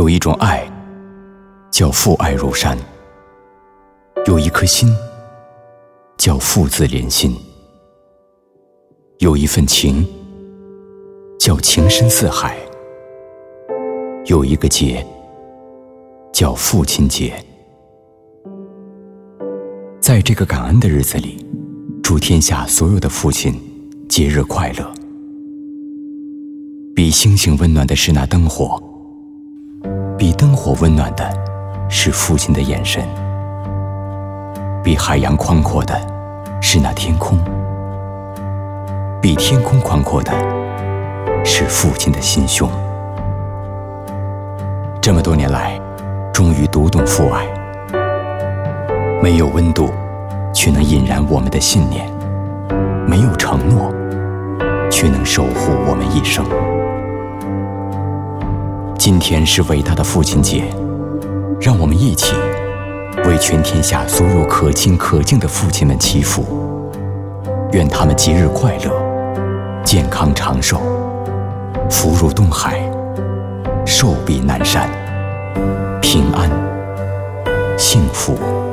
一种爱叫父爱如山，有一颗心叫父子连心，有一份情叫情深似海，有一个节叫父亲节。在这个感恩的日子里，祝天下所有的父亲节日快乐。比星星温暖的是那灯火，比灯火温暖的是父亲的眼神，比海洋宽阔的是那天空，比天空宽阔的是父亲的心胸。这么多年来，终于读懂父爱，没有温度却能引燃我们的信念，没有承诺却能守护我们一生。今天是伟大的父亲节，让我们一起为全天下所有可亲可敬的父亲们祈福，愿他们节日快乐，健康长寿，福如东海，寿比南山，平安幸福。